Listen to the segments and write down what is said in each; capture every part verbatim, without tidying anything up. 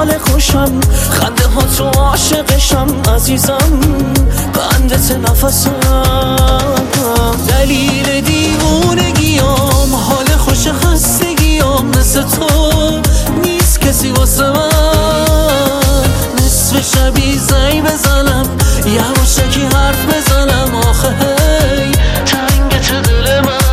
حال خوشم، خنده ها تو عاشقشم عزیزم، بندت نفسم. دلیل دیوونگیام، حال خوش خستگیام، مثل تو نیست کسی واسه من. نصف شبی زنگ بزنم، یواشکی حرف بزنم، آخه هی تنگت دل من.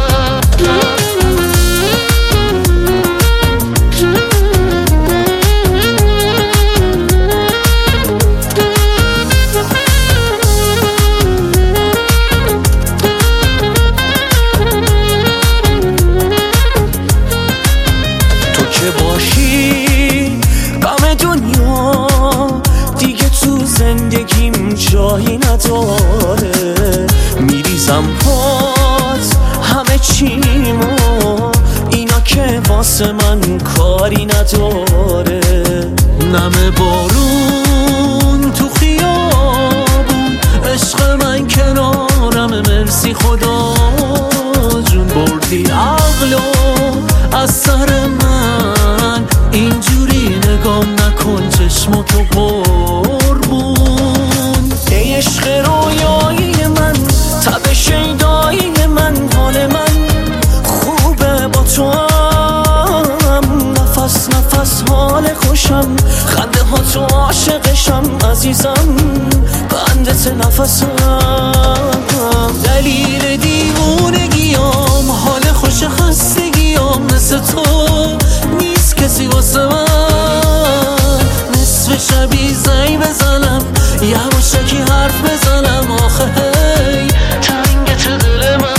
تو که باشی غم دنیا دیگه تو زندگیم جایی نداره. میریزم پات همه چیمو، اینا که واسه من کاری نداره. نم بارون تو خیابون، عشق من کنارم، مرسی خدا جون، بردی عقلو از سر من. اینجوری نگام نکن، چشم تو قربون. ای عشق رویایی من، تب شیدایی من، حال من خوبه با تو هم. نفس نفس حال خوشم، خنده ها تو عاشقشم عزیزم، بندت نفسم. دلیل دیوونگیام، حال خوش خستگیام، مثل تو نیست کسی واسه من. نصف شبی زنگ بزنم، یواشکی حرف بزنم، آخه هی تنگت دل من.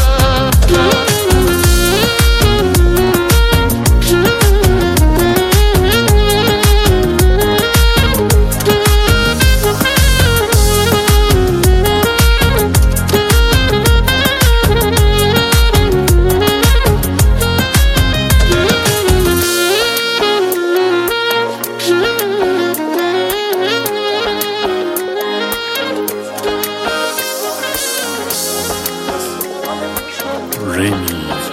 Remy